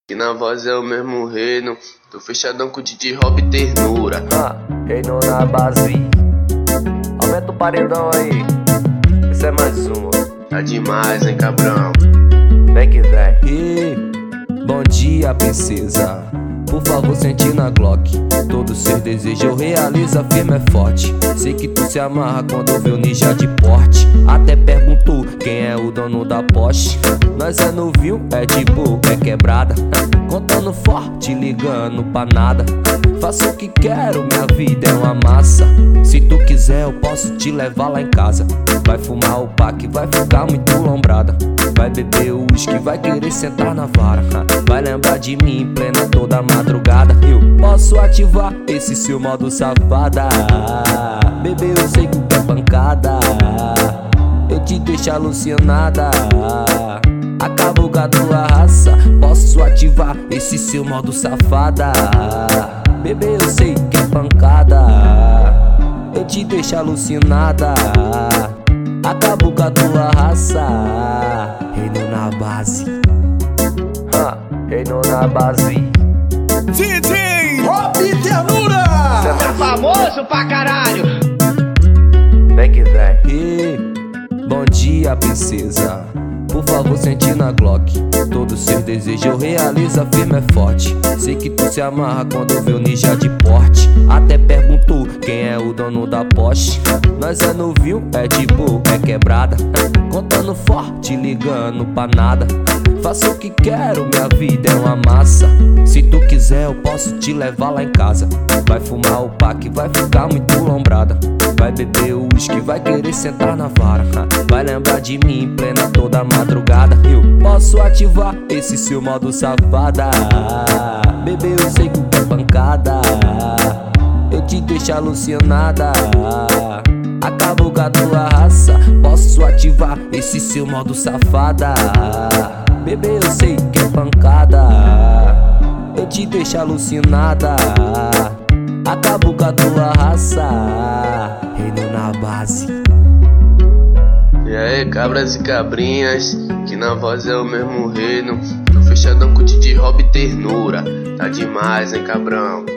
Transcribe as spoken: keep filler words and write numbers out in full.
Que na voz é o mesmo reino, tô fechadão com o Didi Rob ternura. Ah, reino na base. Aumenta o paredão aí. Esse é mais uma. Tá demais, hein, cabrão. Vem que vem. E bom dia, princesa. Por favor, sente na Glock. Todo seu desejo realiza, firme é forte. Sei que tu se amarra quando vê o ninja de porte. Até pergunto quem é o dono da Porsche. Nós é novinho, é tipo, é quebrada. Contando forte, ligando pra nada. Faço o que quero, minha vida é uma massa. Se tu quiser eu posso te levar lá em casa. Vai fumar o pack, vai ficar muito lombrada. Vai beber o uísque, vai querer sentar na vara. Vai lembrar de mim em plena toda madrugada. Eu posso ativar esse seu modo safada. Bebê, eu sei que é pancada. Eu te deixo alucinada. Acabo com a tua raça. Posso ativar esse seu modo safada. Bebê, eu sei que é pancada. Eu te deixo alucinada. Acabo com a tua raça. Reino na base. Ah, reino na base. D J Rob Ternura. Você é famoso pra caralho. Vem que vem. E bom dia, princesa. Por favor, sente na Glock. Todo seu desejo realiza, firme é forte. Sei que tu se amarra quando vê o ninja de porte. Até pergunto quem é o dono da Porsche. Nós é novinho, é tipo, é quebrada. Contando forte, ligando pra nada. Faço o que quero, minha vida é uma massa. Se tu quiser eu posso te levar lá em casa. Vai fumar o pack, vai ficar muito lombrada. Vai beber o uísque, vai querer sentar na vara. Vai lembrar de mim em plena toda madrugada. Eu posso ativar esse seu modo safada. Bebê, eu sei que é pancada. Eu te deixo alucinada. Acabo com a tua raça. Posso ativar esse seu modo safada. Bebê, eu sei que é pancada. Eu te deixo alucinada. Acabo com a tua raça. Reino na base. E aí, cabras e cabrinhas, que na voz é o mesmo reino, tô fechadão com o Didi Rob ternura. Tá demais, hein, cabrão.